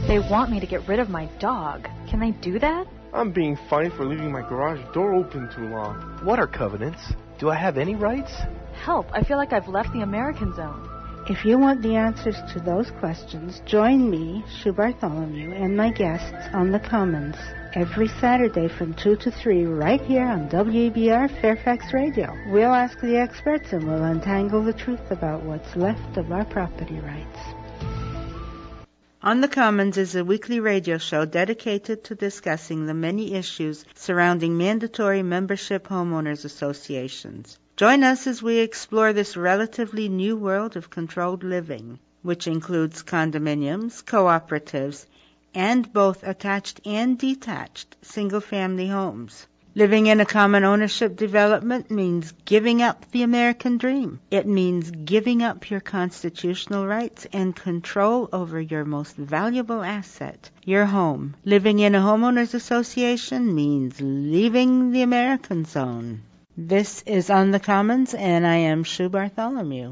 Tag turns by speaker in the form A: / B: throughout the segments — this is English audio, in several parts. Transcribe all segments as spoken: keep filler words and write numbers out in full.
A: They want me to get rid of my dog. Can they do that?
B: I'm being fined for leaving my garage door open too long.
C: What are covenants? Do I have any rights?
A: Help, I feel like I've left the American zone.
D: If you want the answers to those questions, join me, Sue Bartholomew, and my guests on The Commons every Saturday from two to three right here on W E B R Fairfax Radio. We'll ask the experts and we'll untangle the truth about what's left of our property rights. On the Commons is a weekly radio show dedicated to discussing the many issues surrounding mandatory membership homeowners associations. Join us as we explore this relatively new world of controlled living, which includes condominiums, cooperatives, and both attached and detached single-family homes. Living in a common ownership development means giving up the American dream. It means giving up your constitutional rights and control over your most valuable asset, your home. Living in a homeowners association means leaving the American zone. This is On the Commons, and I am Sue Bartholomew.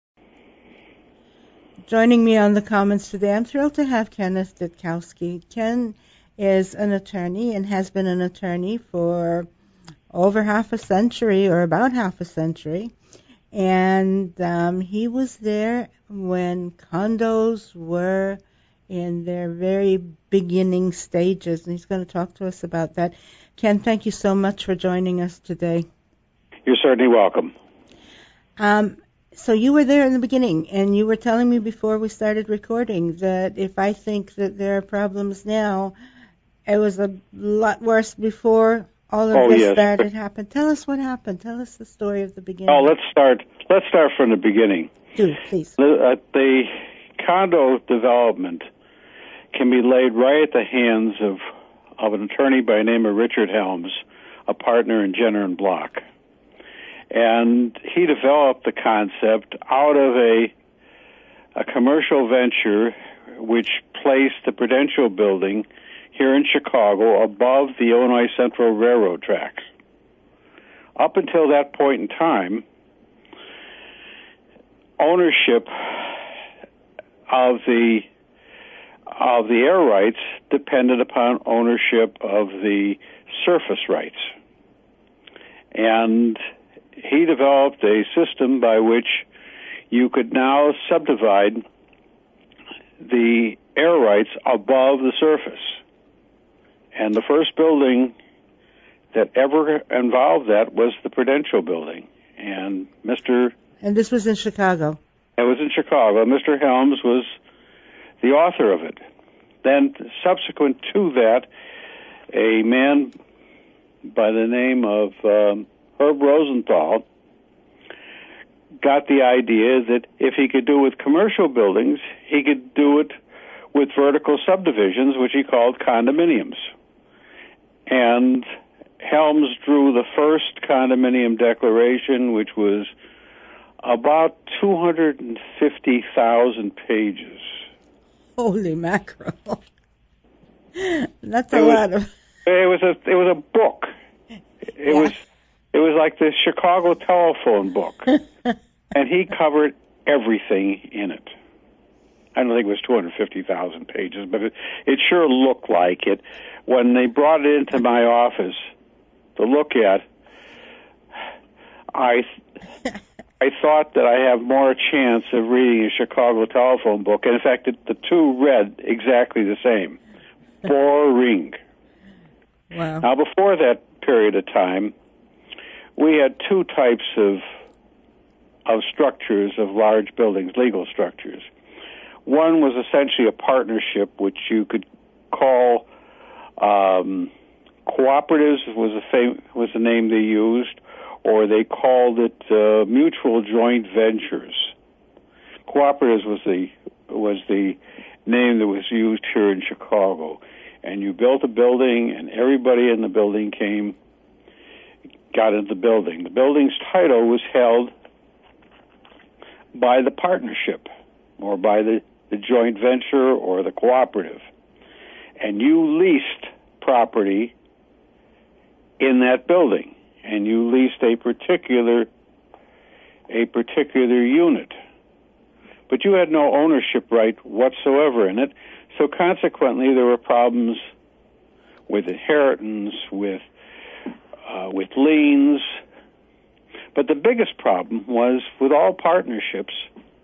D: Joining me on the Commons today, I'm thrilled to have Kenneth Ditkowski. Ken is an attorney and has been an attorney for over half a century, or about half a century. And um, he was there when condos were in their very beginning stages, and he's going to talk to us about that. Ken, thank you so much for joining us today.
E: You're certainly welcome.
D: Um, so you were there in the beginning, and you were telling me before we started recording that if I think that there are problems now, it was a lot worse before all of
E: oh,
D: this
E: yes.
D: started happening. Tell us what happened. Tell us the story of the beginning.
E: Oh, let's start. Let's start from the beginning.
D: Do, please.
E: The, uh, the condo development can be laid right at the hands of of an attorney by the name of Richard Helms, a partner in Jenner and Block. And he developed the concept out of a a commercial venture which placed the Prudential Building here in Chicago above the Illinois Central Railroad tracks. Up until that point in time, ownership of the of the air rights depended upon ownership of the surface rights. And he developed a system by which you could now subdivide the air rights above the surface. And the first building that ever involved that was the Prudential Building. And Mister
D: And this was in Chicago.
E: It was in Chicago. Mister Helms was the author of it. Then, subsequent to that, a man by the name of um, Herb Rosenthal got the idea that if he could do it with commercial buildings, he could do it with vertical subdivisions, which he called condominiums. And Helms drew the first condominium declaration, which was about two hundred fifty thousand pages.
D: Holy mackerel. That's
E: it
D: a
E: was,
D: lot of...
E: It was a, it was a book. It
D: yeah.
E: was it was like the Chicago telephone book. And he covered everything in it. I don't think it was two hundred fifty thousand pages, but it, it sure looked like it. When they brought it into my office to look at, I I thought that I have more chance of reading a Chicago telephone book. And in fact, it, the two read exactly the same. Boring.
D: Wow.
E: Now, before that period of time, we had two types of of structures of large buildings, legal structures. One was essentially a partnership, which you could call um, cooperatives was a fam- was the name they used, or they called it uh, mutual joint ventures. Cooperatives was the was the name that was used here in Chicago. And you built a building, and everybody in the building came, got into the building. The building's title was held by the partnership, or by the, the joint venture, or the cooperative. And you leased property in that building, and you leased a particular a particular unit. but you had no ownership right whatsoever in it. So consequently, there were problems with inheritance, with uh, with liens. But the biggest problem was with all partnerships,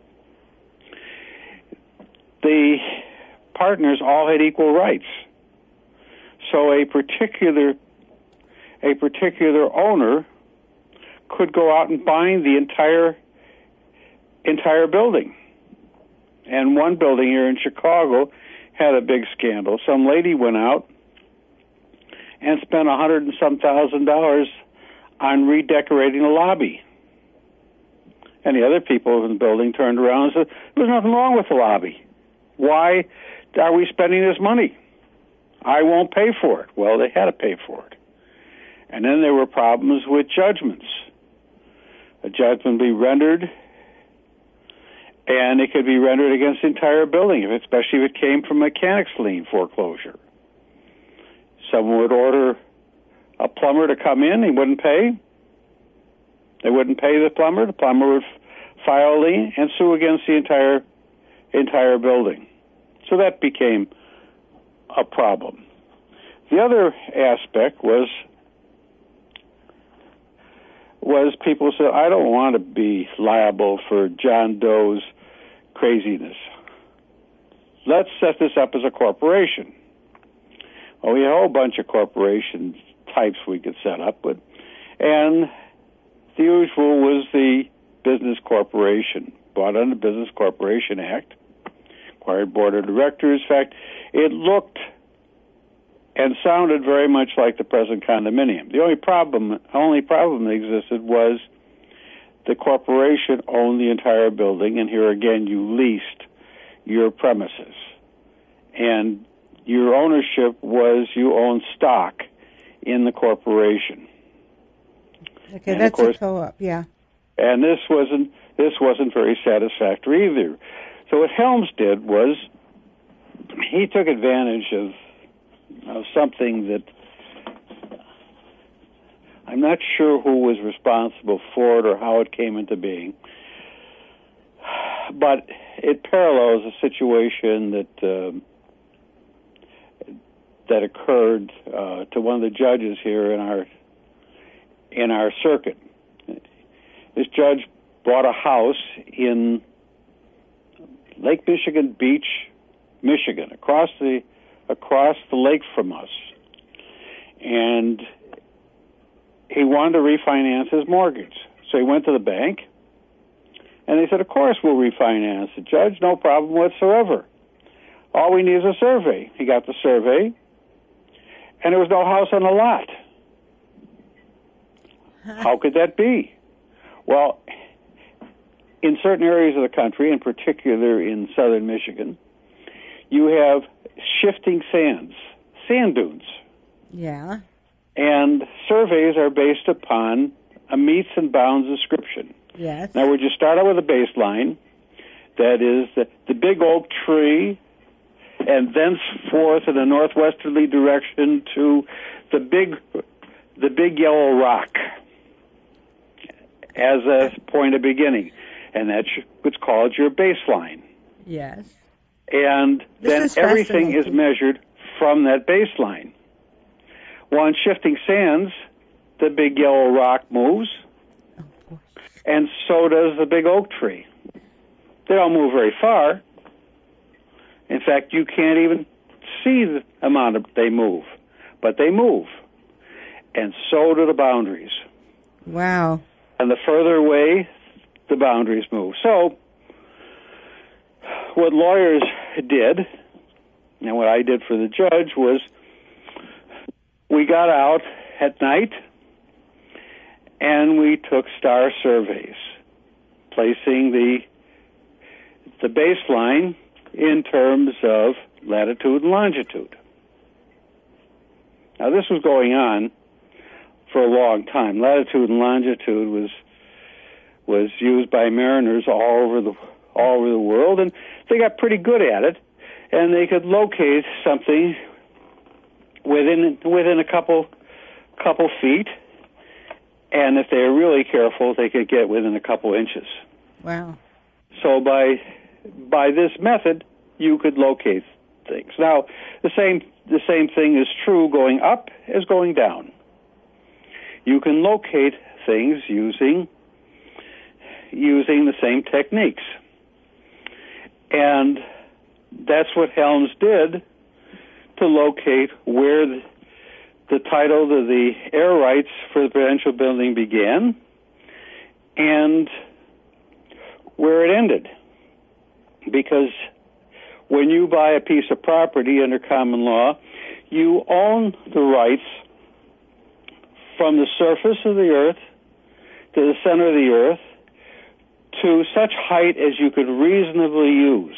E: the partners all had equal rights. So a particular a particular owner could go out and bind the entire entire building. And one building here in Chicago had a big scandal. Some lady went out and spent a hundred and some thousand dollars on redecorating the lobby. And the other people in the building turned around and said, there's nothing wrong with the lobby. Why are we spending this money? I won't pay for it. Well, they had to pay for it. And then there were problems with judgments. A judgment be rendered, and it could be rendered against the entire building, especially if it came from mechanics lien foreclosure. Someone would order a plumber to come in, he wouldn't pay. They wouldn't pay the plumber. The plumber would file a lien and sue against the entire entire building. So that became a problem. The other aspect was was people said, I don't want to be liable for John Doe's craziness. Let's set this up as a corporation. Well, we had a whole bunch of corporation types we could set up, but and the usual was the business corporation, brought under the Business Corporation Act, required board of directors. In fact, it looked and sounded very much like the present condominium. The only problem, only problem that existed was the corporation owned the entire building, and here again you leased your premises. And your ownership was you owned stock in the corporation.
D: Okay,
E: and
D: that's
E: of course,
D: a co-op, yeah.
E: And this wasn't this wasn't very satisfactory either. So what Helms did was he took advantage of, of something that I'm not sure who was responsible for it or how it came into being, but it parallels a situation that uh, that occurred uh, to one of the judges here in our in our circuit. This judge bought a house in Lake Michigan Beach, Michigan, across the across the lake from us, and he wanted to refinance his mortgage. So he went to the bank, and they said, "Of course we'll refinance it, Judge. No problem whatsoever. All we need is a survey." He got the survey, and there was no house on the lot. How could that be? Well, in certain areas of the country, in particular in southern Michigan, you have shifting sands, sand dunes.
D: Yeah.
E: And surveys are based upon a meets and bounds description.
D: Yes.
E: Now, would you start out with a baseline, that is the, the big oak tree, and thenceforth in a northwesterly direction to the big, the big yellow rock as a point of beginning, and that's what's called your baseline.
D: Yes.
E: And
D: This
E: then
D: is
E: everything is
D: fascinating.
E: measured from that baseline. Well, on shifting sands, the big yellow rock moves, and so does the big oak tree. They don't move very far. In fact, you can't even see the amount of they move, but they move. And so do the boundaries.
D: Wow.
E: And the further away, the boundaries move. So what lawyers did, and what I did for the judge, was we got out at night and we took star surveys, placing the the baseline in terms of latitude and longitude. Now, this was going on for a long time. Latitude and longitude was was used by mariners all over the all over the world, and they got pretty good at it, and they could locate something within within a couple couple feet, and if they were really careful, they could get within a couple inches.
D: Wow.
E: So by by this method, you could locate things. Now, the same the same thing is true going up as going down. You can locate things using using the same techniques. And that's what Helms did to locate where the, the title to the air rights for the Prudential Building began and where it ended. Because when you buy a piece of property under common law, you own the rights from the surface of the earth to the center of the earth to such height as you could reasonably use.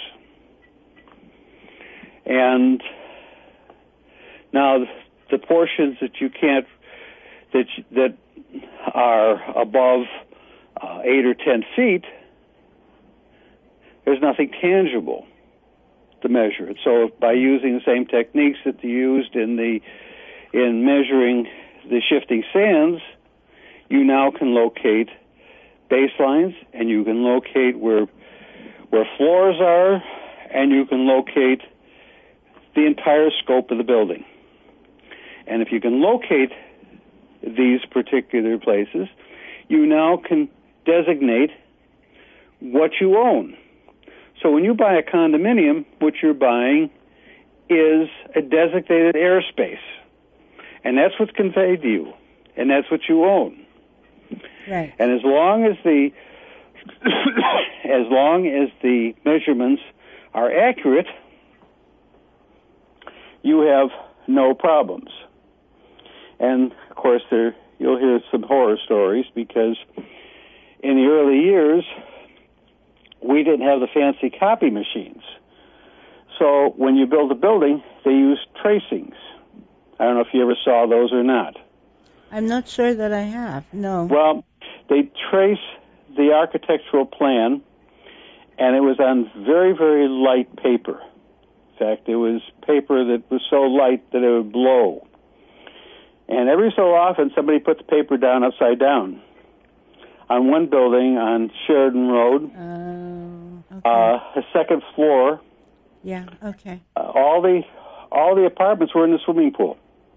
E: And now the portions that you can't, that that are above uh, eight or ten feet, there's nothing tangible to measure it. So by using the same techniques that you used in the in measuring the shifting sands, you now can locate baselines, and you can locate where where floors are, and you can locate the entire scope of the building. And if you can locate these particular places, you now can designate what you own. So when you buy a condominium, what you're buying is a designated airspace. And that's what's conveyed to you. And that's what you own.
D: Right.
E: And as long as the as long as the measurements are accurate, you have no problems. And of course, there you'll hear some horror stories because in the early years we didn't have the fancy copy machines. So when you build a building, they used tracings. I don't know if you ever saw those or not.
D: I'm not sure that I have, no.
E: Well, they trace the architectural plan, and it was on very, very light paper. In fact, it was paper that was so light that it would blow. And every so often, somebody put the paper down upside down. On one building on Sheridan Road,
D: uh, okay.
E: uh, a second floor,
D: yeah, okay.
E: uh, all the all the apartments were in the swimming pool.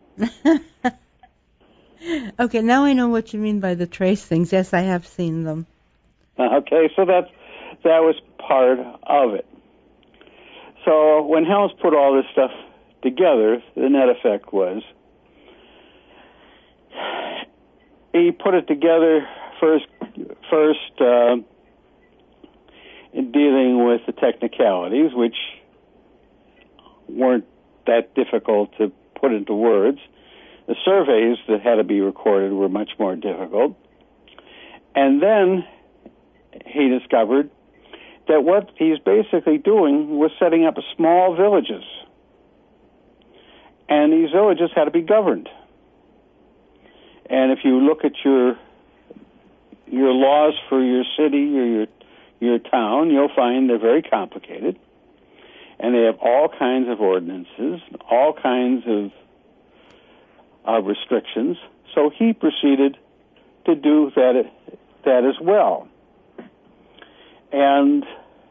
D: Okay, now I know what you mean by the trace things. Yes, I have seen them.
E: Okay, so that that was part of it. So when Helms put all this stuff together, the net effect was he put it together first, first uh, in dealing with the technicalities, which weren't that difficult to put into words. The surveys that had to be recorded were much more difficult. And then he discovered that what he's basically doing was setting up small villages. And these villages had to be governed. And if you look at your your laws for your city or your your town, you'll find they're very complicated. And they have all kinds of ordinances, all kinds of of restrictions. So he proceeded to do that that as well. And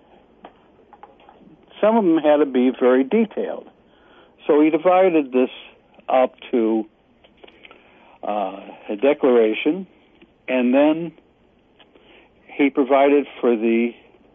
E: some of them had to be very detailed. So he divided this up to uh, a declaration, and then he provided for the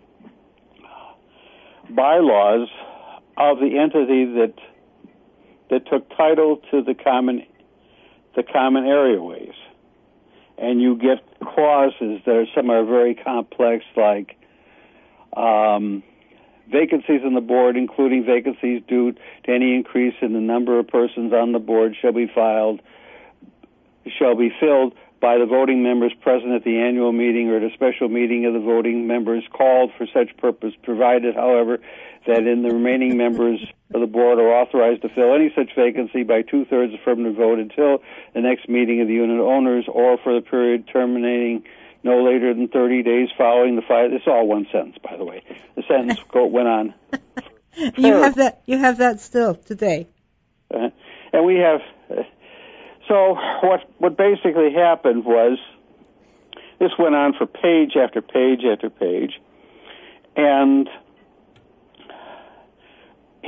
E: bylaws of the entity that that took title to the common the common areaways. And you get clauses that are some are very complex, like um, vacancies on the board, including vacancies due to any increase in the number of persons on the board, shall be filed, shall be filled by the voting members present at the annual meeting or at a special meeting of the voting members called for such purpose, provided, however, that in the remaining members of the board are authorized to fill any such vacancy by two-thirds affirmative vote until the next meeting of the unit owners or for the period terminating no later than thirty days following the file. It's all one sentence, by the way. The sentence go, went on.
D: You have that. You have that still today.
E: Uh, and we have... Uh, So what what basically happened was this went on for page after page after page, and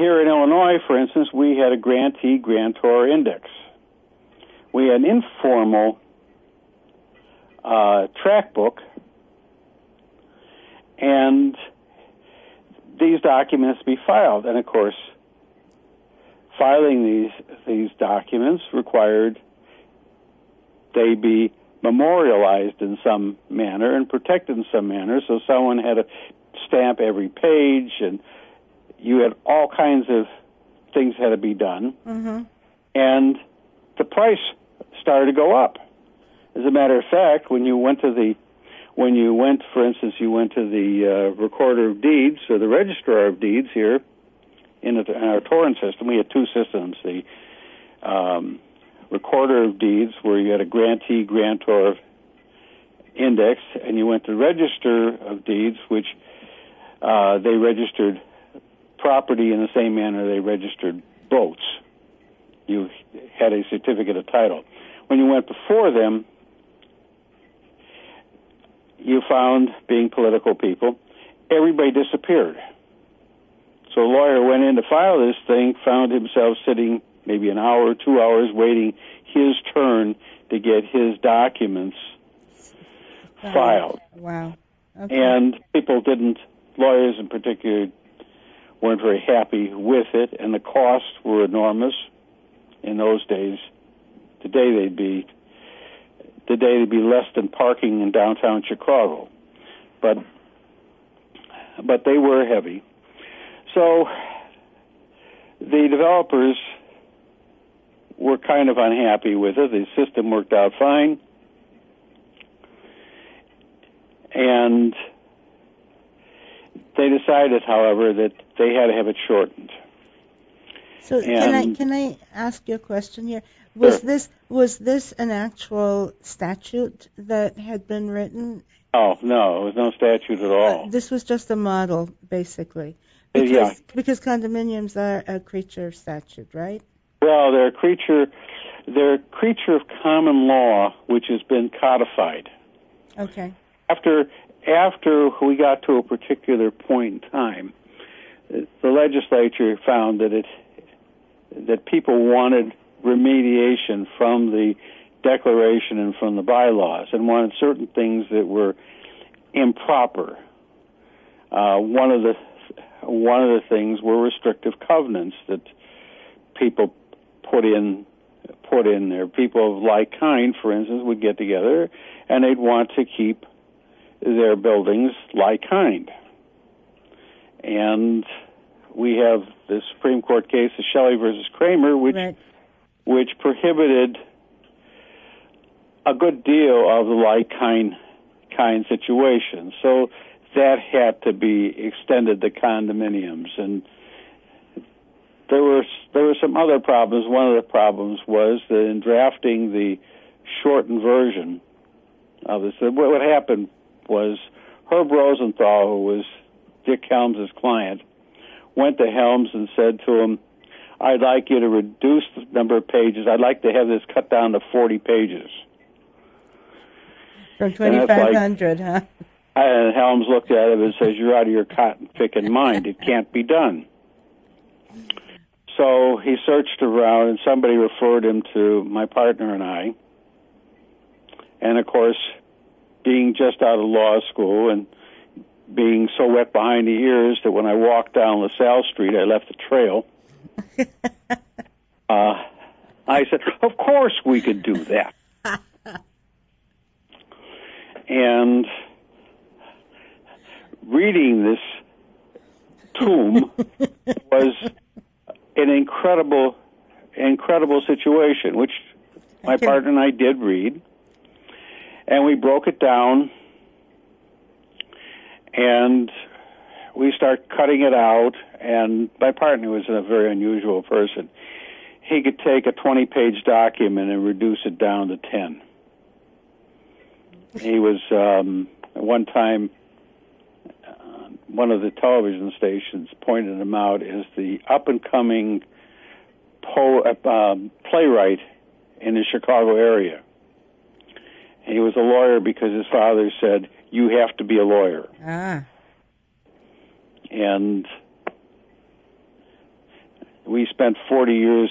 E: here in Illinois, for instance, we had a grantee-grantor index. We had an informal uh, track book, and these documents be filed. And, of course, filing these these documents required they be memorialized in some manner and protected in some manner, so someone had to stamp every page, and you had all kinds of things had to be done.
D: Mm-hmm.
E: And the price started to go up. As a matter of fact, when you went to the, when you went, for instance, you went to the uh, recorder of deeds or the registrar of deeds here in, a, in our Torrent system, we had two systems. The um, recorder of deeds, where you had a grantee-grantor index, and you went to register of deeds, which uh, they registered property in the same manner they registered boats. You had a certificate of title. When you went before them, you found, being political people, everybody disappeared. So a lawyer went in to file this thing, found himself sitting maybe an hour, two hours, waiting his turn to get his documents
D: Wow.
E: filed.
D: Wow. Okay.
E: And people didn't, lawyers in particular, weren't very happy with it, and the costs were enormous in those days. Today they'd be, today they'd be less than parking in downtown Chicago. But, but they were heavy. So the developers were kind of unhappy with it. The system worked out fine. And they decided, however, that they had to have it shortened.
D: So can I
E: and-
D: can I ask you a question here? Was
E: Sure.
D: this was this an actual statute that had been written?
E: Oh, no, it was no statute at all.
D: Uh, this was just a model, basically.
E: Uh,
D: Because,
E: yeah.
D: because condominiums are a creature of statute, right?
E: Well, they're a creature, they're a creature of common law, which has been codified.
D: Okay.
E: After after we got to a particular point in time, the legislature found that it that people wanted remediation from the declaration and from the bylaws, and wanted certain things that were improper. Uh, one of the one of the things were restrictive covenants that people put in put in there. People of like kind, for instance, would get together and they'd want to keep their buildings like kind. And we have the Supreme Court case of Shelley versus Kramer, which
D: Right.
E: which prohibited a good deal of the like kind kind situation. So that had to be extended to condominiums, and there were there were some other problems. One of the problems was that in drafting the shortened version of this, what what happened was Herb Rosenthal, who was Dick Helms' client, went to Helms and said to him, "I'd like you to reduce the number of pages. I'd like to have this cut down to forty pages."
D: From twenty-five hundred, huh?
E: And Helms looked at him and says, "You're out of your cotton-picking mind. It can't be done." So he searched around, and somebody referred him to my partner and I. And, of course, being just out of law school and being so wet behind the ears that when I walked down LaSalle Street, I left a trail. uh, I said, "Of course we could do that." And reading this tomb was an incredible, incredible situation, which my partner and I did read. And we broke it down, and we start cutting it out. And my partner was a very unusual person. He could take a twenty-page document and reduce it down to ten. He was, um, at one time, uh, one of the television stations pointed him out as the up-and-coming po- uh, um, playwright in the Chicago area. He was a lawyer because his father said, "You have to be a lawyer."
D: Ah.
E: And we spent forty years.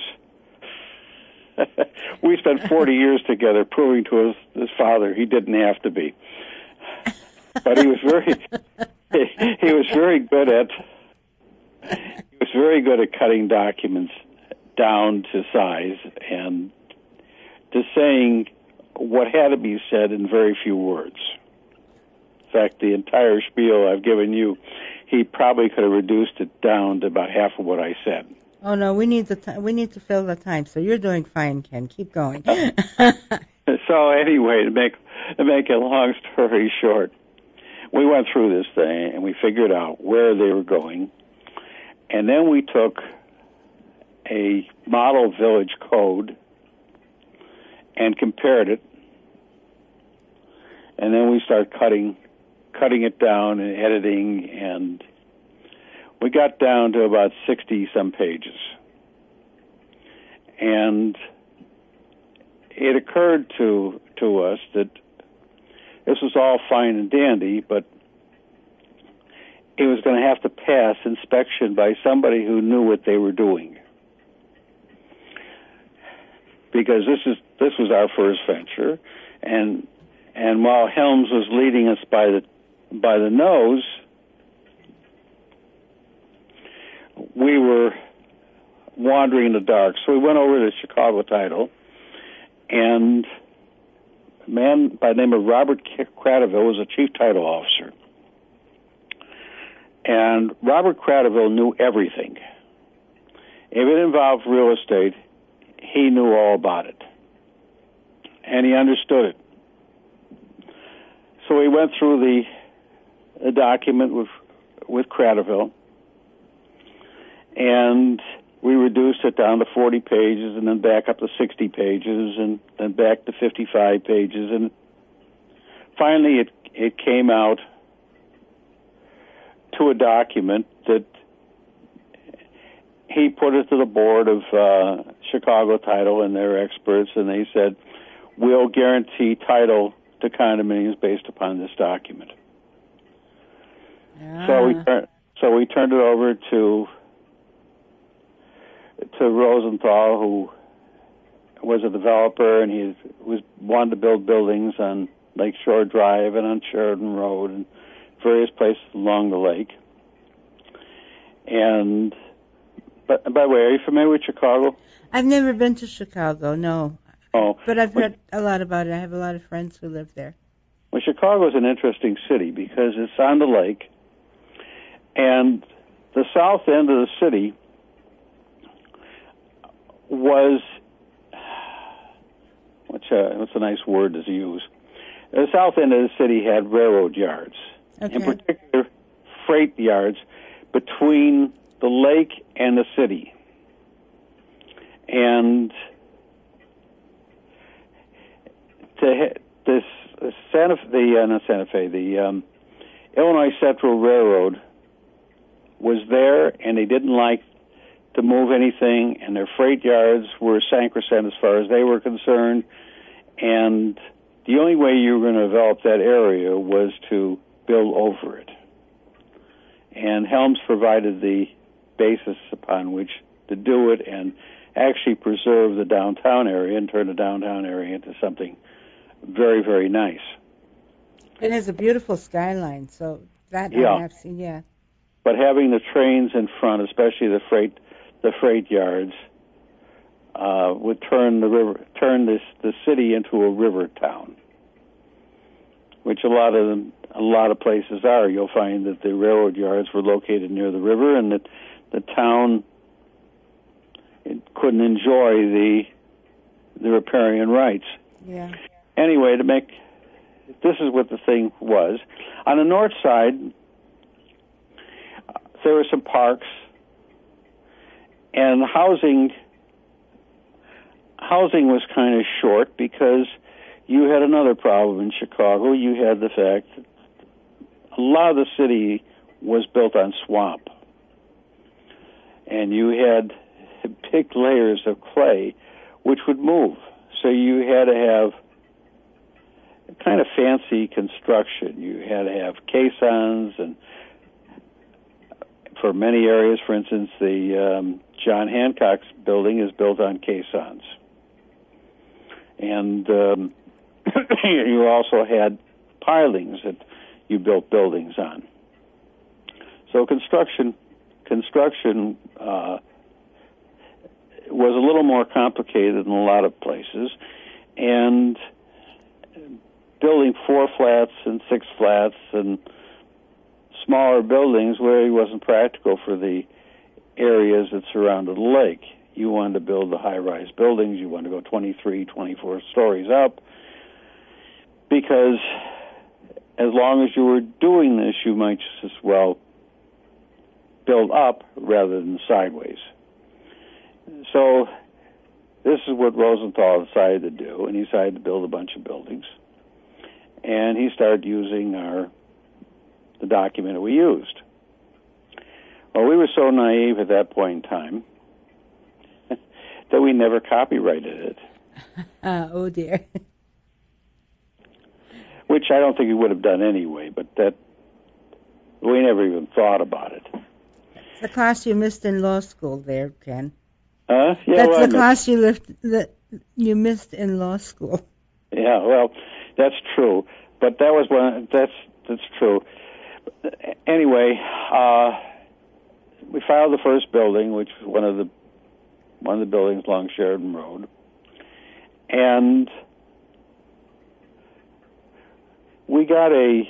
E: we spent forty years together, proving to his, his father he didn't have to be. But he was very, he, he was very good at, he was very good at cutting documents down to size and to saying what had to be said in very few words. In fact, the entire spiel I've given you, he probably could have reduced it down to about half of what I said.
D: Oh no, we need the time. We need to fill the time. So you're doing fine, Ken. Keep going.
E: So anyway, to make to make a long story short, we went through this thing and we figured out where they were going, and then we took a model village code and compared it, and then we started cutting cutting it down and editing, and we got down to about sixty-some pages. And it occurred to to us that this was all fine and dandy, but it was going to have to pass inspection by somebody who knew what they were doing. Because this is this was our first venture, and and while Helms was leading us by the by the nose, we were wandering in the dark. So we went over to the Chicago title, and a man by the name of Robert Cradaville was a chief title officer. And Robert Cradaville knew everything. If it involved real estate, he knew all about it. And he understood it. So we went through the, the document with with Cradaville, and we reduced it down to forty pages, and then back up to sixty pages, and then back to fifty-five pages, and finally it it came out to a document that he put it to the board of uh, Chicago Title and their experts, and they said, we'll guarantee title to condominiums based upon this document.
D: Ah.
E: So we tur- so we turned it over to to Rosenthal, who was a developer, and he was wanted to build buildings on Lakeshore Drive and on Sheridan Road and various places along the lake. And but by the way, are you familiar with Chicago?
D: I've never been to Chicago, no.
E: Oh,
D: But I've
E: well,
D: heard a lot about it. I have a lot of friends who live there.
E: Well, Chicago is an interesting city because it's on the lake, and the south end of the city was what's a, what's a nice word to use? The south end of the city had railroad yards,
D: Okay.
E: in particular freight yards between the lake and the city, and to this Santa the uh, not Santa Fe the um, Illinois Central Railroad was there, and they didn't like to move anything, and their freight yards were sacrosanct as far as they were concerned, and the only way you were going to develop that area was to build over it. And Helms provided the basis upon which to do it and actually preserve the downtown area and turn the downtown area into something very, very nice.
D: It has a beautiful skyline, so that
E: Yeah.
D: I have seen, yeah.
E: But having the trains in front, especially the freight, the freight yards, uh, would turn the river, turn this the city into a river town, which a lot of them, a lot of places are. You'll find that the railroad yards were located near the river, and that the town it couldn't enjoy the the riparian rights.
D: Yeah.
E: Anyway, to make this is what the thing was. On the north side, there were some parks, and housing housing was kind of short because you had another problem in Chicago. You had the fact that a lot of the city was built on swamp, and you had big layers of clay which would move. So you had to have kind of fancy construction. You had to have caissons, and for many areas, for instance, the um, John Hancock's building is built on caissons. And um, you also had pilings that you built buildings on. So construction construction uh, was a little more complicated in a lot of places, and building four flats and six flats and smaller buildings really wasn't practical for the areas that surrounded the lake. You wanted to build the high-rise buildings. You wanted to go twenty-three, twenty-four stories up, because as long as you were doing this, you might just as well build up rather than sideways. So this is what Rosenthal decided to do, and he decided to build a bunch of buildings. And he started using our the document that we used. Well, we were so naive at that point in time that we never copyrighted it.
D: Uh, oh, dear.
E: Which I don't think we would have done anyway, but that we never even thought about it.
D: The class you missed in law school there, Ken.
E: Huh? Yeah,
D: That's
E: well,
D: the
E: I
D: class you, left, that you missed in law school.
E: Yeah, well, that's true. But that was one. That's that's true. Anyway, uh, we filed the first building, which was one of the one of the buildings along Sheridan Road, and we got a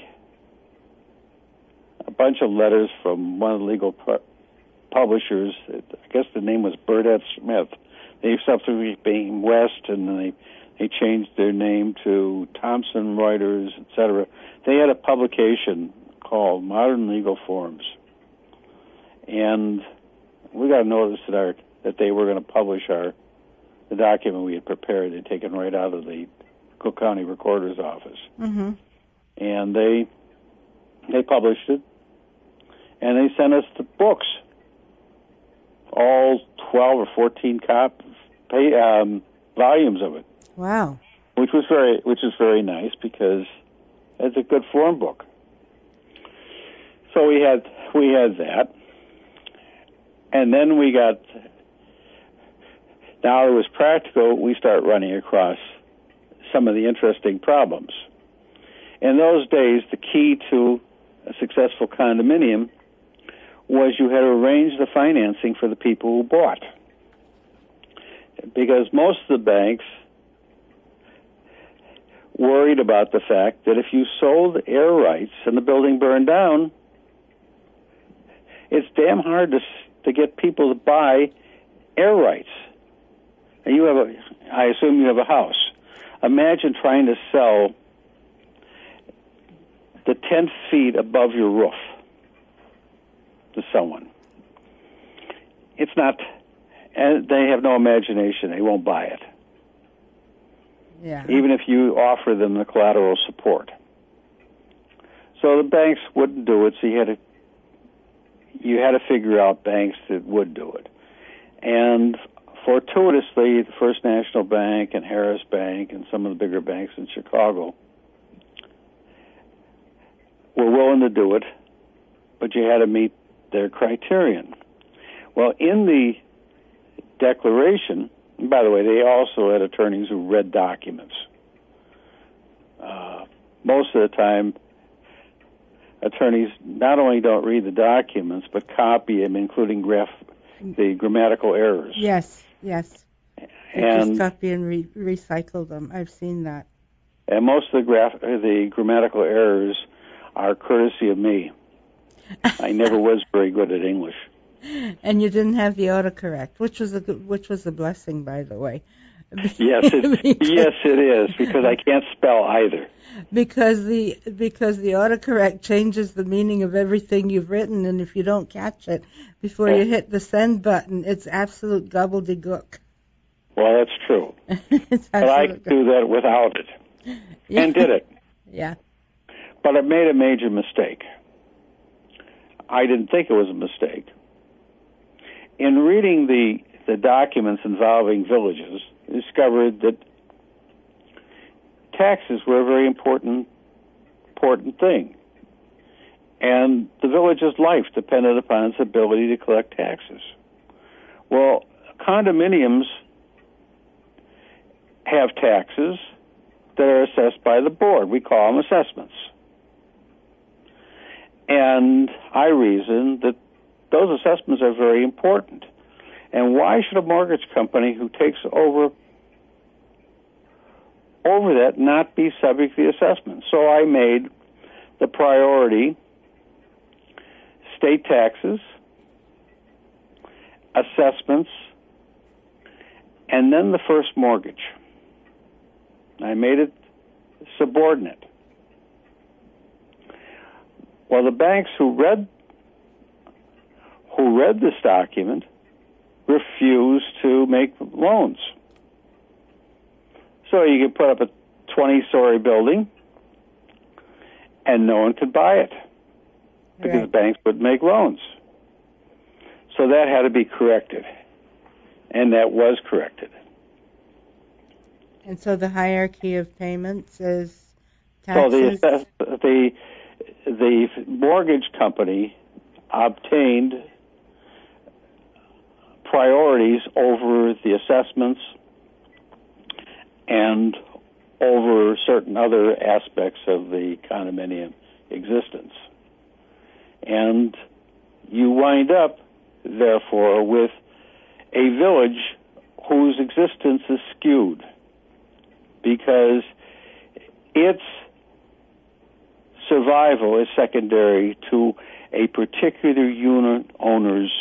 E: a bunch of letters from one of the legal pu- publishers. I guess the name was Burdett Smith. They subsequently became West, and then they they changed their name to Thomson Reuters, et cetera. They had a publication called Modern Legal Forms, and we got a notice that our that they were going to publish our the document we had prepared. They'd taken right out of the Cook County Recorder's office,
D: Mm-hmm.
E: and they they published it, and they sent us the books, all twelve or fourteen cop pay, um, volumes of it.
D: Wow.
E: Which was very, which is very nice because it's a good form book. So we had we had that, and then we got. Now it was practical. We start running across some of the interesting problems. In those days, the key to a successful condominium was you had to arrange the financing for the people who bought, because most of the banks worried about the fact that if you sold air rights and the building burned down, it's damn hard to to get people to buy air rights. And you have a, I assume you have a house. Imagine trying to sell the ten feet above your roof to someone. It's not, and they have no imagination. They won't buy it.
D: Yeah.
E: Even if you offer them the collateral support. So the banks wouldn't do it, so you had to you had to figure out banks that would do it. And fortuitously, the First National Bank and Harris Bank and some of the bigger banks in Chicago were willing to do it, but you had to meet their criterion. Well, in the declaration, and by the way, they also had attorneys who read documents. Uh, most of the time, attorneys not only don't read the documents, but copy them, including graph, the grammatical errors.
D: Yes, yes. They
E: And
D: just copy and re- recycle them. I've seen that.
E: and most of the graph, the grammatical errors are courtesy of me. I never was very good at English.
D: And you didn't have the autocorrect, which was a good, which was a blessing, by the way.
E: Yes, it, yes, it is, because I can't spell either.
D: Because the because the autocorrect changes the meaning of everything you've written, and if you don't catch it before you hit the send button, it's absolute gobbledygook.
E: Well, that's true.
D: It's
E: But I could do that without it,
D: yeah.
E: and did it.
D: Yeah.
E: But I made a major mistake. I didn't think it was a mistake. In reading the, the documents involving villages, I discovered that taxes were a very important important thing. And the village's life depended upon its ability to collect taxes. Well, condominiums have taxes that are assessed by the board. We call them assessments. And I reason that those assessments are very important. And why should a mortgage company who takes over over that not be subject to the assessment? So I made the priority state taxes, assessments, and then the first mortgage. I made it subordinate. Well, the banks who read who read this document refused to make loans. So you could put up a twenty-story building, and no one could buy it because
D: Right.
E: banks wouldn't make loans. So that had to be corrected, and that was corrected.
D: And so the hierarchy of payments is
E: So the
D: taxes.
E: assess- the the mortgage company obtained priorities over the assessments and over certain other aspects of the condominium existence. And you wind up, therefore, with a village whose existence is skewed because its survival is secondary to a particular unit owner's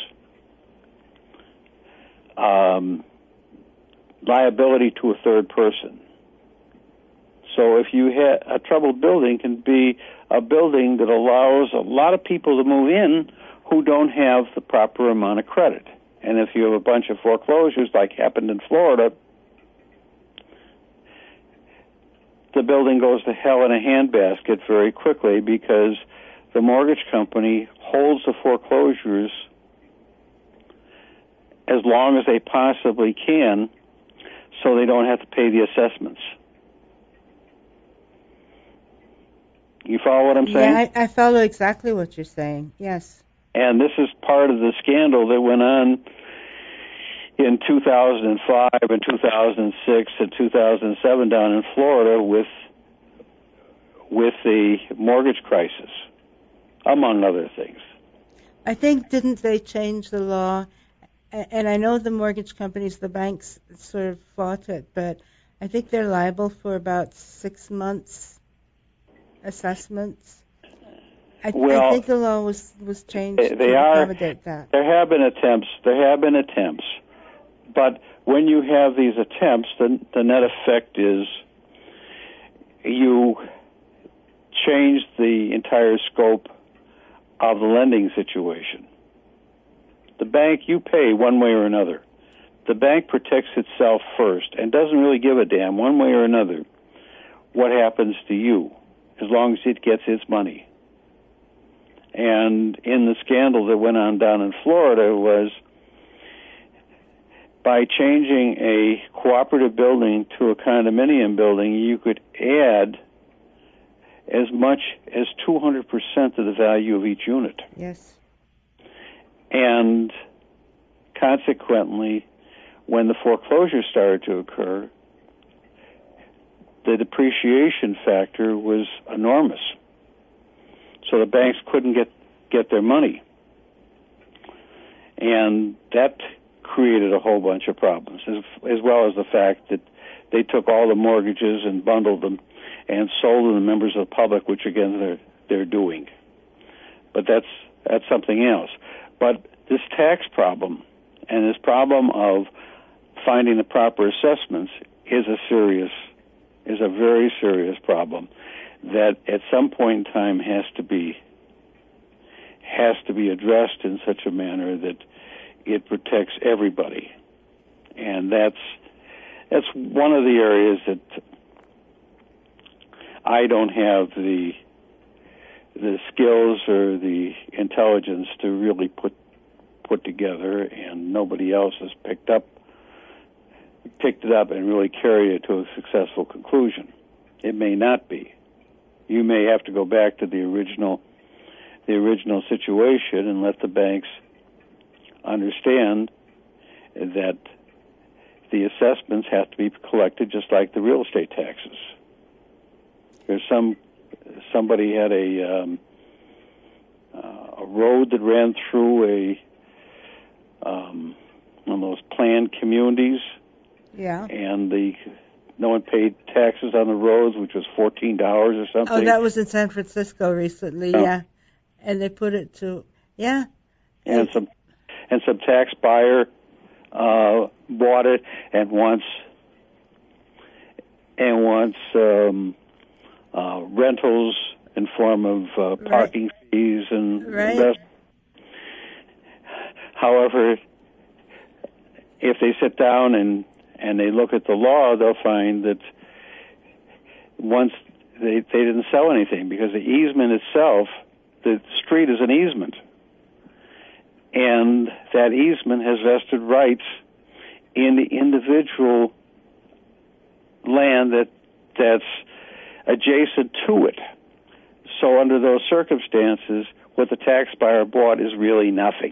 E: um, liability to a third person. So if you have a troubled building, can be a building that allows a lot of people to move in who don't have the proper amount of credit. And if you have a bunch of foreclosures like happened in Florida, the building goes to hell in a handbasket very quickly because the mortgage company holds the foreclosures as long as they possibly can so they don't have to pay the assessments. You follow what I'm saying?
D: Yeah, I, I follow exactly what you're saying. Yes.
E: And this is part of the scandal that went on in two thousand five and two thousand six and two thousand seven down in Florida with with the mortgage crisis, among other things.
D: I think, didn't they change the law? A- And I know the mortgage companies, the banks sort of fought it, but I think they're liable for about six months assessments. I,
E: Well,
D: I think the law was, was changed
E: they
D: to
E: are-
D: accommodate that.
E: There have been attempts. There have been attempts. But when you have these attempts, the, the net effect is you change the entire scope of the lending situation. The bank, you pay one way or another. The bank protects itself first and doesn't really give a damn one way or another what happens to you as long as it gets its money. And in the scandal that went on down in Florida was by changing a cooperative building to a condominium building, you could add as much as two hundred percent of the value of each unit.
D: Yes.
E: And consequently, when the foreclosure started to occur, the depreciation factor was enormous. So the banks couldn't get, get their money. And that created a whole bunch of problems, as, as well as the fact that they took all the mortgages and bundled them and sold them to members of the public, which again they're, they're doing. But that's, that's something else. But this tax problem and this problem of finding the proper assessments is a serious, is a very serious problem that at some point in time has to be has to be addressed in such a manner that it protects everybody. And that's that's one of the areas that I don't have the the skills or the intelligence to really put put together, and nobody else has picked up picked it up and really carried it to a successful conclusion. It may not be. You may have to go back to the original the original situation and let the banks understand that the assessments have to be collected just like the real estate taxes. There's some somebody had a um, uh, a road that ran through a um, one of those planned communities.
D: Yeah.
E: And the no one paid taxes on the roads, which was fourteen dollars or something.
D: Oh, that was in San Francisco recently.
E: Oh.
D: Yeah, and they put it to yeah.
E: And some and some tax buyer uh, bought it and wants and wants um, uh, rentals in form of uh, parking
D: Right.
E: fees and
D: Right.
E: the rest. However, if they sit down and and they look at the law, they'll find that once they they didn't sell anything because the easement itself, the street is an easement, and that easement has vested rights in the individual land that that's adjacent to it. So under those circumstances, what the tax buyer bought is really nothing.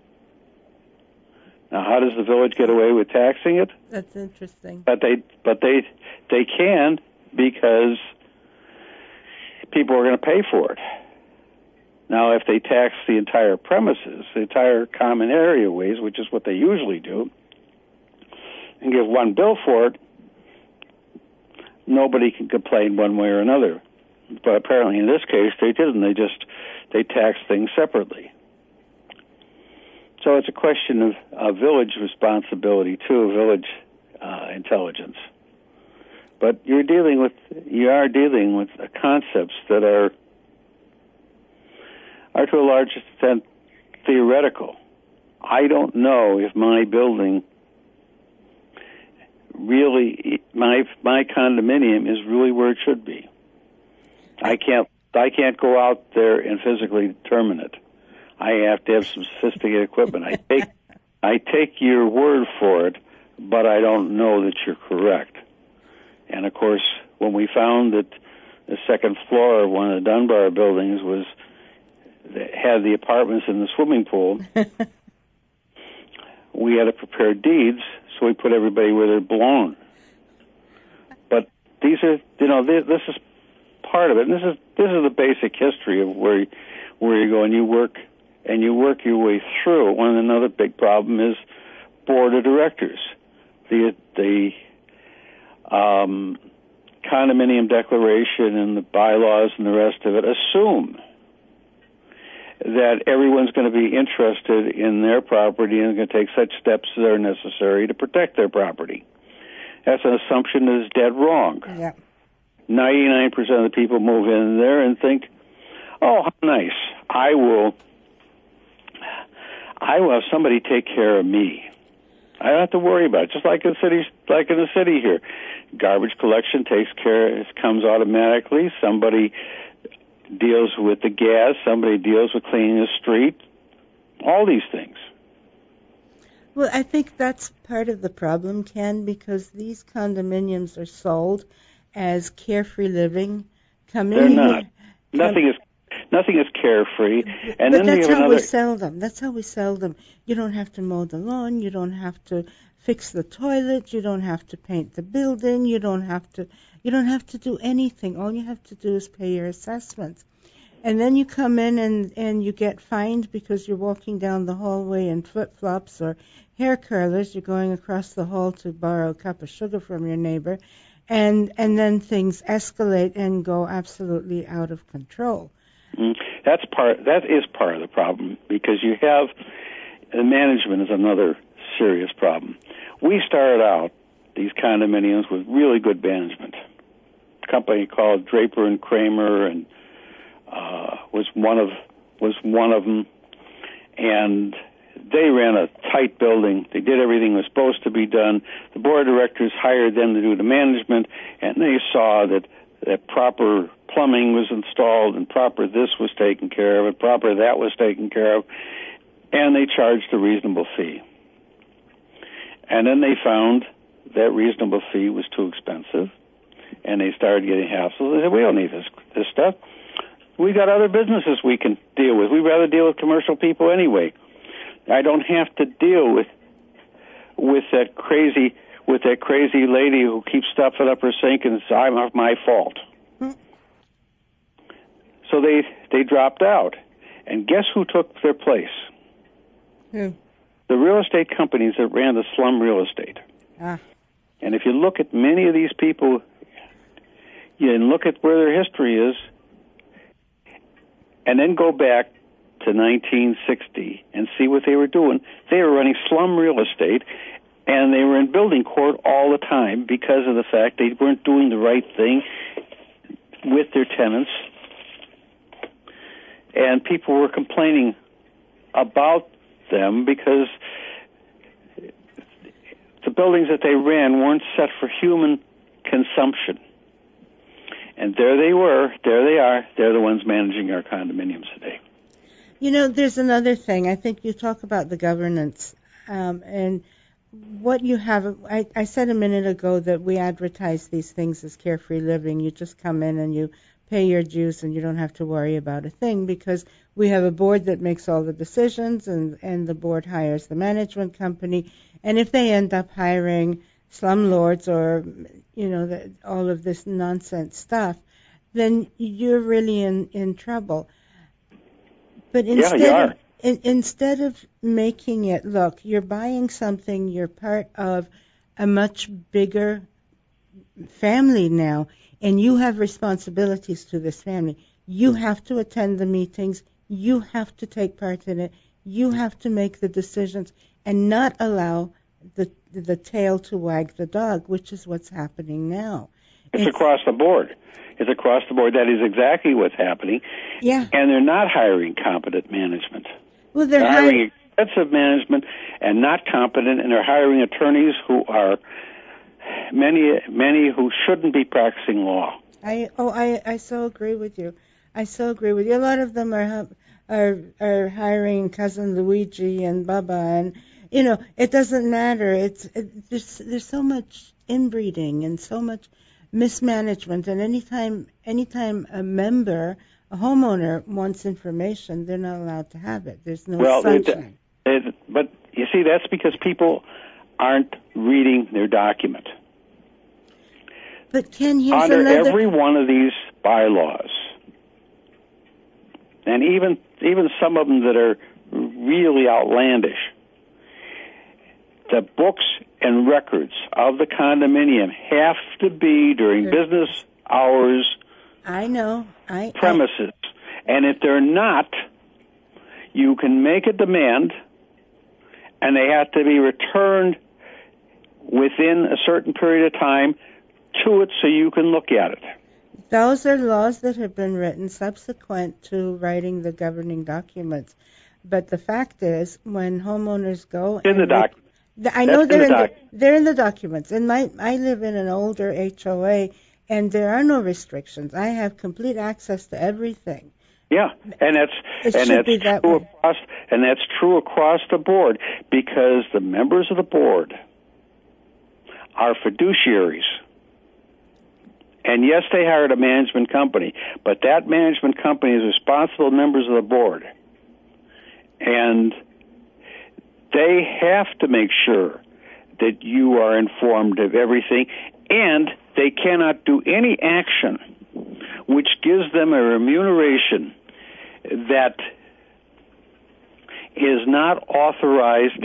E: Now, how does the village get away with taxing it?
D: That's interesting.
E: But they, but they, they can because people are going to pay for it. Now, if they tax the entire premises, the entire common areaways, which is what they usually do, and give one bill for it, nobody can complain one way or another. But apparently, in this case, they didn't. They just they taxed things separately. So it's a question of uh, village responsibility too, village uh, intelligence. But you're dealing with you are dealing with uh, concepts that are are to a large extent theoretical. I don't know if my building really my my condominium is really where it should be. I can't I can't go out there and physically determine it. I have to have some sophisticated equipment. I take I take your word for it, but I don't know that you're correct. And of course, when we found that the second floor of one of the Dunbar buildings was had the apartments in the swimming pool, we had to prepare deeds, so we put everybody where they belong. But these are, you know, this, this is part of it. And this is this is the basic history of where where you go and you work. And you work your way through. One another big problem is board of directors. The the um, condominium declaration and the bylaws and the rest of it assume that everyone's going to be interested in their property and going to take such steps that are necessary to protect their property. That's an assumption that is dead wrong.
D: Yeah.
E: ninety-nine percent of the people move in there and think, oh, how nice. I will... I will have somebody take care of me. I don't have to worry about it. Just like in cities, like in the city here, garbage collection takes care. It comes automatically. Somebody deals with the gas. Somebody deals with cleaning the street. All these things.
D: Well, I think that's part of the problem, Ken, because these condominiums are sold as carefree living. Come
E: They're
D: in
E: not.
D: Here,
E: Nothing is. Nothing is carefree. And
D: but
E: then
D: that's
E: we have
D: how
E: another.
D: we sell them. That's how we sell them. You don't have to mow the lawn. You don't have to fix the toilet. You don't have to paint the building. You don't have to. You don't have to do anything. All you have to do is pay your assessments. And then you come in and, and you get fined because you're walking down the hallway in flip-flops or hair curlers. You're going across the hall to borrow a cup of sugar from your neighbor. And, and then things escalate and go absolutely out of control.
E: Mm, that's part. That is part of the problem because you have the management is another serious problem. We started out these condominiums with really good management. A company called Draper and Kramer and uh, was one of was one of them, and they ran a tight building. They did everything that was supposed to be done. The board of directors hired them to do the management, and they saw that that proper plumbing was installed and proper this was taken care of and proper that was taken care of, and they charged a reasonable fee. And then they found that reasonable fee was too expensive, and they started getting hassles. They said, we don't need this this stuff. We got other businesses we can deal with. We'd rather deal with commercial people anyway. I don't have to deal with with that crazy with that crazy lady who keeps stuffing up her sink and says, "I'm my fault." Hmm. So they they dropped out, and guess who took their place?
D: Who?
E: The real estate companies that ran the slum real estate.
D: Ah.
E: And if you look at many of these people, you and look at where their history is, and then go back to nineteen sixty and see what they were doing. They were running slum real estate, and they were in building court all the time because of the fact they weren't doing the right thing with their tenants. And people were complaining about them because the buildings that they ran weren't set for human consumption. And there they were, there they are, they're the ones managing our condominiums today.
D: You know, there's another thing. I think you talk about the governance, um, and what you have, I, I said a minute ago that we advertise these things as carefree living. You just come in and you pay your dues and you don't have to worry about a thing because we have a board that makes all the decisions, and, and the board hires the management company. And if they end up hiring slumlords or, you know, the, all of this nonsense stuff, then you're really in, in trouble. But instead,
E: yeah, you are.
D: Of, in, instead of making it, look, you're buying something, you're part of a much bigger family now, and you have responsibilities to this family. You have to attend the meetings. You have to take part in it. You have to make the decisions and not allow the the tail to wag the dog, which is what's happening now.
E: It's, it's across the board. It's across the board. That is exactly what's happening.
D: Yeah.
E: And they're not hiring competent management.
D: Well, they're,
E: they're
D: hi-
E: hiring expensive management and not competent, and they're hiring attorneys who are many, many who shouldn't be practicing law.
D: I oh I, I so agree with you. I so agree with you. A lot of them are are are hiring cousin Luigi and Baba, and you know it doesn't matter. It's it, there's there's so much inbreeding and so much mismanagement, and anytime anytime a member, a homeowner wants information, they're not allowed to have it. There's no
E: well,
D: sunshine.
E: It, it, but you see, that's because people aren't reading their document.
D: But Ken, here's
E: under
D: another...
E: every one of these bylaws, and even even some of them that are really outlandish, the books and records of the condominium have to be during business hours.
D: I know. I
E: premises, I... and if they're not, you can make a demand, and they have to be returned within a certain period of time to it so you can look at it.
D: Those are laws that have been written subsequent to writing the governing documents. But the fact is, when homeowners go...
E: In the doc.
D: I know they're
E: in,
D: in
E: the doc-
D: the, they're in the documents. And my, I live in an older H O A, and there are no restrictions. I have complete access to everything.
E: Yeah, and that's
D: it
E: and that's
D: that
E: true
D: way.
E: across and that's true across the board, because the members of the board are fiduciaries. And yes, they hired a management company, but that management company is responsible members of the board. And they have to make sure that you are informed of everything, and they cannot do any action which gives them a remuneration that is not authorized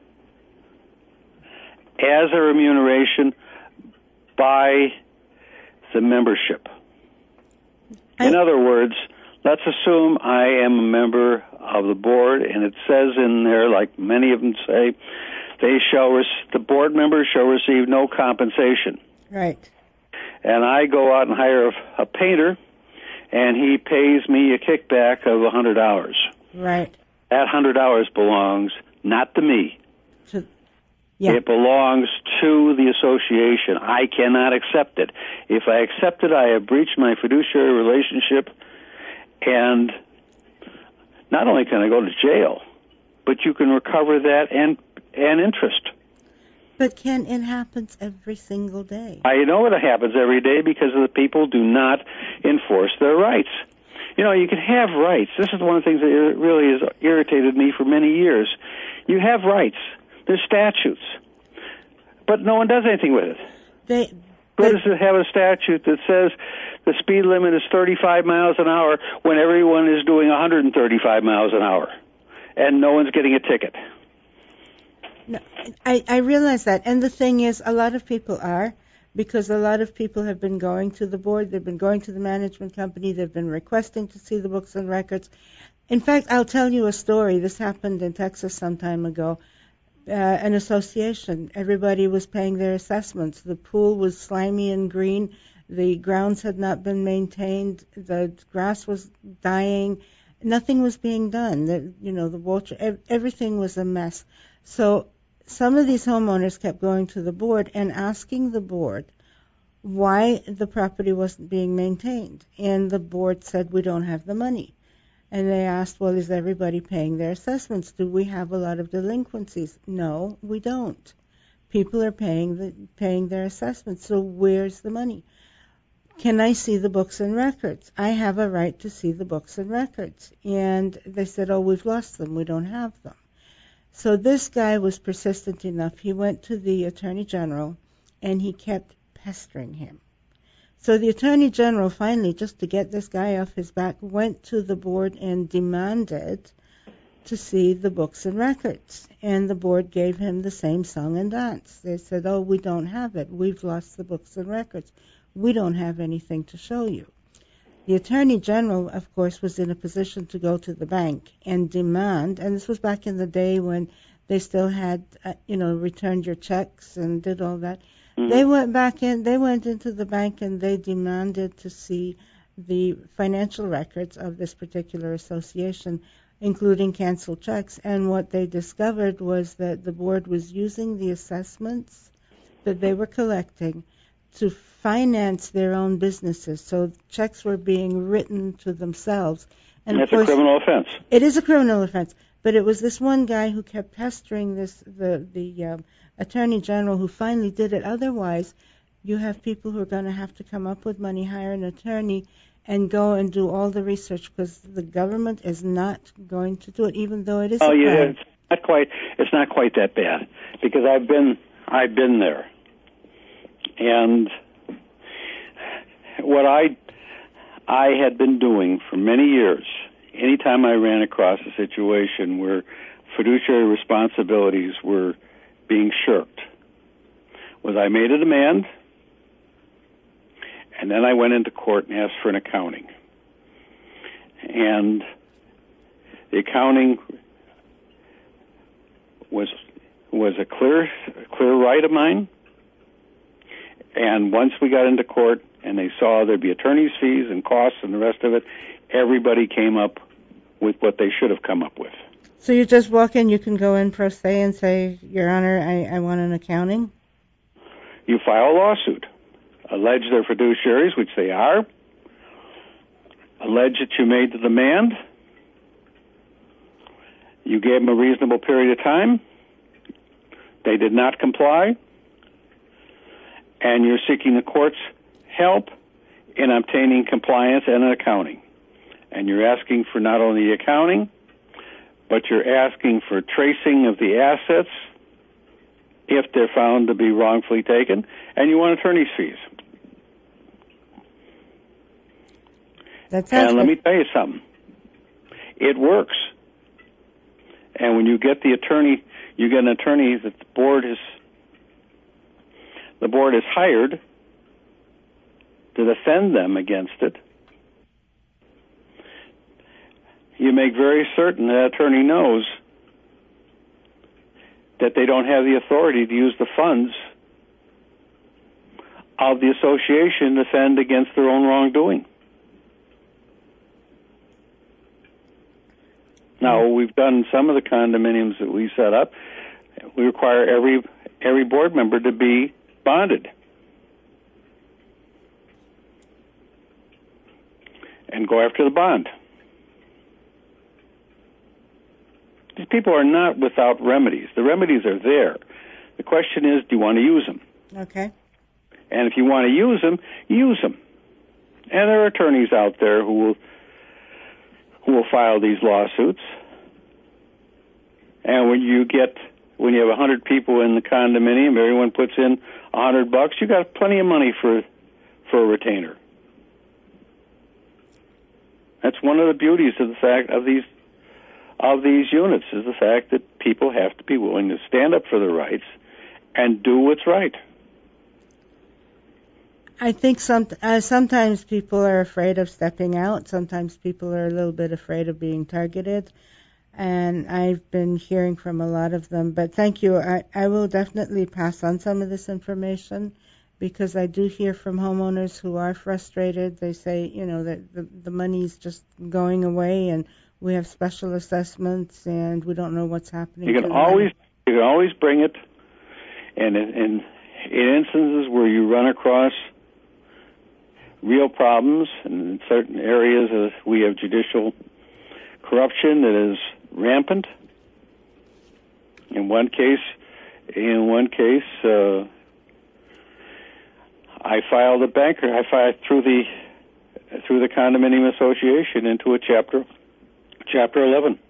E: as a remuneration by the membership. In other words, let's assume I am a member of the board, and it says in there, like many of them say, they shall res- the board members shall receive no compensation.
D: Right.
E: And I go out and hire a, a painter, and he pays me a kickback of one hundred dollars.
D: Right.
E: That one hundred dollars belongs not to me.
D: To, yeah.
E: It belongs to the association. I cannot accept it. If I accept it, I have breached my fiduciary relationship, and not only can I go to jail, but you can recover that and and interest.
D: But Ken, it happens every single day.
E: I know it happens every day because the people do not enforce their rights. You know, you can have rights. This is one of the things that really has irritated me for many years. You have rights. There's statutes. but no one does anything with it.
D: They,
E: Where does it have a statute that says the speed limit is thirty-five miles an hour when everyone is doing one hundred thirty-five miles an hour and no one's getting a ticket?
D: No, I, I realize that. And the thing is, a lot of people are, because a lot of people have been going to the board, they've been going to the management company, they've been requesting to see the books and records. In fact, I'll tell you a story. This happened in Texas some time ago. Uh, an association, everybody was paying their assessments. The pool was slimy and green. The grounds had not been maintained. The grass was dying. Nothing was being done. The, you know, the water, everything was a mess. So some of these homeowners kept going to the board and asking the board why the property wasn't being maintained. And the board said, we don't have the money. And they asked, well, is everybody paying their assessments? Do we have a lot of delinquencies? No, we don't. People are paying the, paying their assessments. So where's the money? Can I see the books and records? I have a right to see the books and records. And they said, oh, we've lost them. We don't have them. So this guy was persistent enough. He went to the Attorney General, and he kept pestering him. So the Attorney General finally, just to get this guy off his back, went to the board and demanded to see the books and records. And the board gave him the same song and dance. They said, oh, we don't have it. We've lost the books and records. We don't have anything to show you. The Attorney General, of course, was in a position to go to the bank and demand, and this was back in the day when they still had, uh, you know, returned your checks and did all that. Mm-hmm. They went back in, they went into the bank and they demanded to see the financial records of this particular association, including canceled checks. And what they discovered was that the board was using the assessments that they were collecting to finance their own businesses. So checks were being written to themselves.
E: And that's of course, a criminal offense.
D: It is a criminal offense. But it was this one guy who kept pestering this the the um, Attorney General, who finally did it. Otherwise, you have people who are going to have to come up with money, hire an attorney, and go and do all the research, because the government is not going to do it, even though it is.
E: Oh
D: a
E: yeah,
D: crime.
E: it's not quite. It's not quite that bad, because I've been I've been there, and what I I had been doing for many years. Anytime I ran across a situation where fiduciary responsibilities were being shirked, was I made a demand, and then I went into court and asked for an accounting. And the accounting was was a clear clear right of mine. And once we got into court and they saw there'd be attorney's fees and costs and the rest of it, everybody came up with what they should have come up with.
D: So you just walk in, you can go in pro se and say, Your Honor, I, I want an accounting?
E: You file a lawsuit. Allege they're fiduciaries, which they are. Allege that you made the demand. You gave them a reasonable period of time. They did not comply. And you're seeking the court's help in obtaining compliance and an accounting. And you're asking for not only the accounting, but you're asking for tracing of the assets if they're found to be wrongfully taken, and you want attorney's fees.
D: That sounds
E: and let
D: good.
E: me tell you something. It works. And when you get the attorney, you get an attorney that the board is the board is hired to defend them against it. You make very certain that attorney knows that they don't have the authority to use the funds of the association to defend against their own wrongdoing. Now, we've done some of the condominiums that we set up. We require every every board member to be bonded. And go after the bond. These people are not without remedies. The remedies are there. The question is, do you want to use them?
D: Okay.
E: And if you want to use them, use them. And there are attorneys out there who will who will file these lawsuits. And when you get when you have a hundred people in the condominium, everyone puts in a hundred bucks. You got plenty of money for for a retainer. That's one of the beauties of the fact of these of these units is the fact that people have to be willing to stand up for their rights and do what's right.
D: I think some uh, sometimes people are afraid of stepping out. Sometimes people are a little bit afraid of being targeted. And I've been hearing from a lot of them. But thank you. I, I will definitely pass on some of this information because I do hear from homeowners who are frustrated. They say, you know, that the, the money's just going away and we have special assessments and we don't know what's happening.
E: You can always you can always bring it. And in, in, in instances where you run across real problems, and in certain areas uh, we have judicial corruption that is rampant. In one case, in one case, uh, I filed a banker. I filed through the through the condominium association into a chapter, chapter eleven.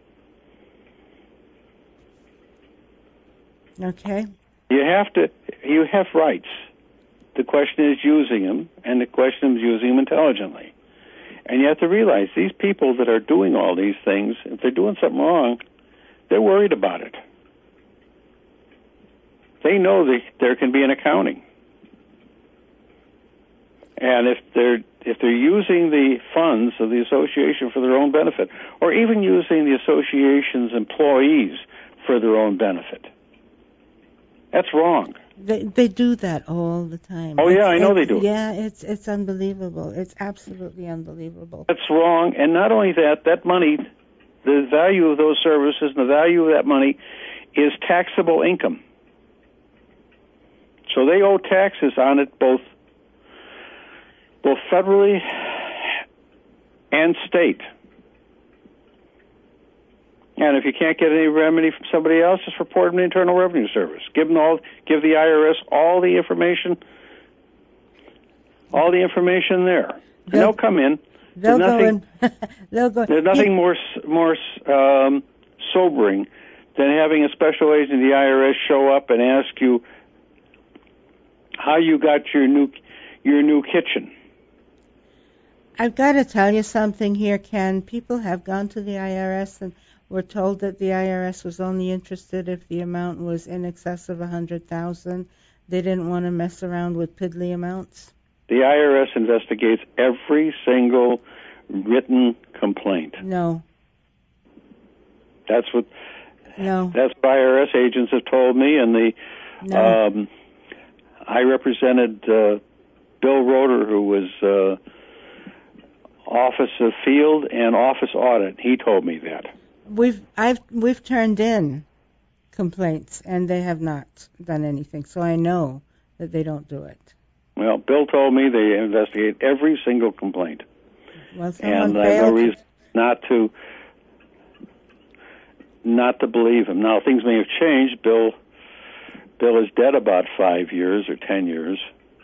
D: Okay.
E: You have to. You have rights. The question is using them, and the question is using them intelligently. And you have to realize these people that are doing all these things, if they're doing something wrong, they're worried about it. They know that there can be an accounting. And if they're if they're using the funds of the association for their own benefit, or even using the association's employees for their own benefit, that's wrong.
D: They they do that all the time.
E: Oh,
D: it's,
E: yeah, I know they do.
D: Yeah, it's it's unbelievable. It's absolutely unbelievable.
E: That's wrong. And not only that, that money, the value of those services and the value of that money is taxable income. So they owe taxes on it both both federally and state. And if you can't get any remedy from somebody else, just report them to the Internal Revenue Service. Give them all, give the I R S all the information, all the information there, and they'll, they'll come in.
D: They'll
E: there's
D: go
E: nothing,
D: in. They'll go.
E: There's nothing more more um, sobering than having a special agent of the I R S show up and ask you how you got your new your new kitchen.
D: I've got to tell you something here, Ken. People have gone to the I R S and were told that the I R S was only interested if the amount was in excess of one hundred thousand dollars. They didn't want to mess around with piddly amounts.
E: The I R S investigates every single written complaint.
D: No.
E: That's what.
D: No.
E: That's what I R S agents have told me, and the.
D: No.
E: Um, I represented uh, Bill Roeder, who was uh, Office of Field and Office Audit. He told me that.
D: We've I've we've turned in complaints and they have not done anything, so I know that they don't do it.
E: Well, Bill told me they investigate every single complaint,
D: well,
E: and I have no reason not to not to believe him. Now things may have changed. Bill Bill is dead about five years or ten years.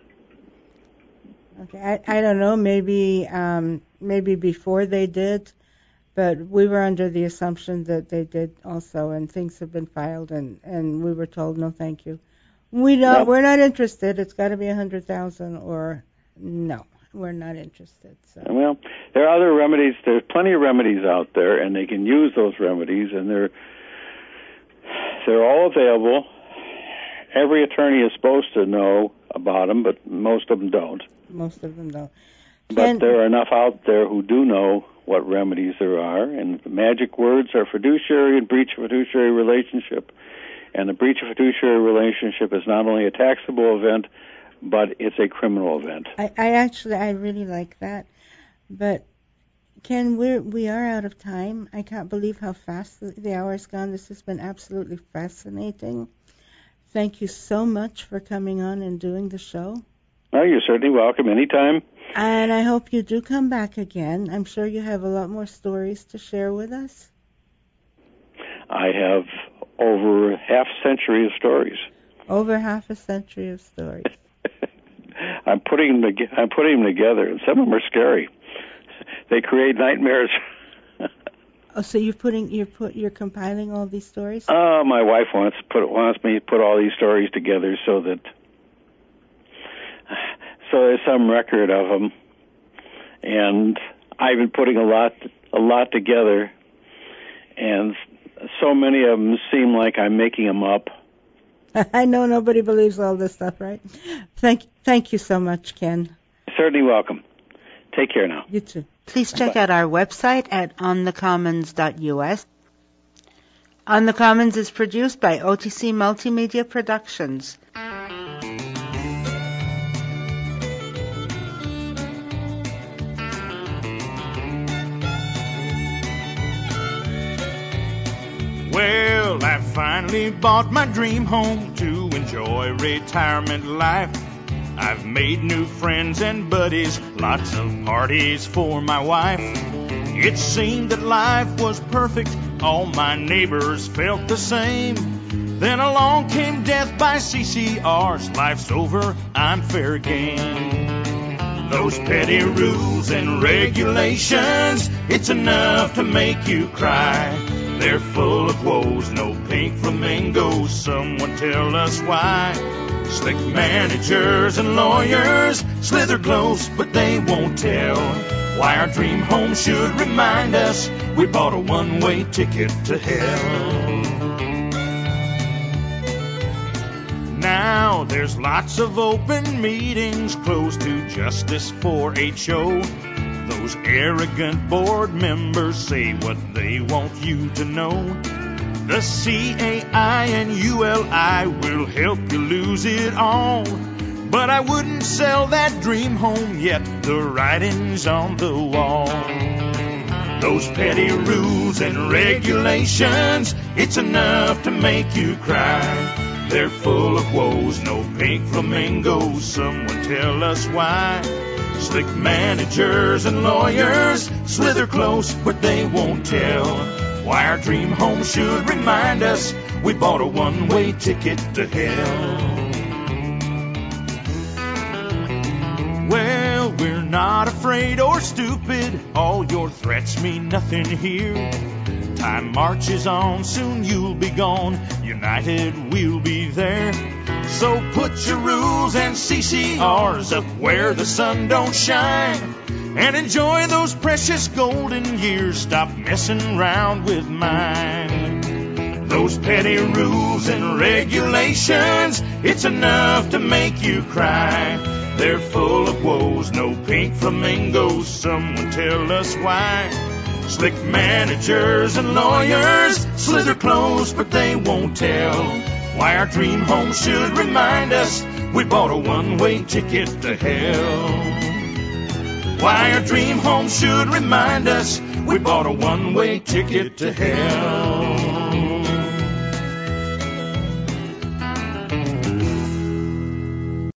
D: Okay, I I don't know. Maybe um maybe before they did. But we were under the assumption that they did also, and things have been filed, and, and we were told, no, thank you. We don't,
E: Yep.
D: We're not interested. It's got to be one hundred thousand dollars or no, we're not interested. So.
E: Well, there are other remedies. There's plenty of remedies out there, and they can use those remedies, and they're they're all available. Every attorney is supposed to know about them, but most of them don't.
D: Most of them don't.
E: But
D: Ken,
E: there are enough out there who do know what remedies there are, and the magic words are fiduciary and breach of fiduciary relationship. And the breach of fiduciary relationship is not only a taxable event, but it's a criminal event.
D: I, I actually, I really like that. But, Ken, we're, we are out of time. I can't believe how fast the, the hour's gone. This has been absolutely fascinating. Thank you so much for coming on and doing the show.
E: Oh, you're certainly welcome anytime.
D: And I hope you do come back again. I'm sure you have a lot more stories to share with us.
E: I have over half a century of stories.
D: Over half a century of stories.
E: I'm putting them. To, I'm putting them together, and some of them are scary. They create nightmares.
D: Oh, so you're putting you're put you're compiling all these stories?
E: Uh, my wife wants to put wants me to put all these stories together so that so there's some record of them, and I've been putting a lot a lot together, and so many of them seem like I'm making them up.
D: I know nobody believes all this stuff, right? Thank thank you so much, Ken.
E: Certainly welcome. Take care now.
D: You too. Please check out our website at on the commons dot u s. On the Commons is produced by O T C Multimedia Productions.
F: Well, I finally bought my dream home to enjoy retirement life. I've made new friends and buddies, lots of parties for my wife. It seemed that life was perfect, all my neighbors felt the same. Then along came death by C C Rs, life's over, I'm fair game. Those petty rules and regulations, it's enough to make you cry. They're full of woes, no pink flamingos, someone tell us why. Slick managers and lawyers slither close, but they won't tell why our dream home should remind us we bought a one-way ticket to hell. Now there's lots of open meetings closed to justice for H O. Those arrogant board members say what they want you to know. The C A I and U L I will help you lose it all. But I wouldn't sell that dream home yet, the writing's on the wall. Those petty rules and regulations, it's enough to make you cry. They're full of woes, no pink flamingos, someone tell us why. Slick managers and lawyers slither close, but they won't tell why our dream home should remind us we bought a one-way ticket to hell. Well, we're not afraid or stupid, all your threats mean nothing here. Time marches on, soon you'll be gone, united we'll be there. So put your rules and C C Rs up where the sun don't shine, and enjoy those precious golden years, stop messing around with mine. Those petty rules and regulations, it's enough to make you cry. They're full of woes, no pink flamingos, someone tell us why. Slick managers and lawyers slither close, but they won't tell why our dream home should remind us we bought a one-way ticket to hell. Why our dream home should remind us we bought a one-way ticket to hell.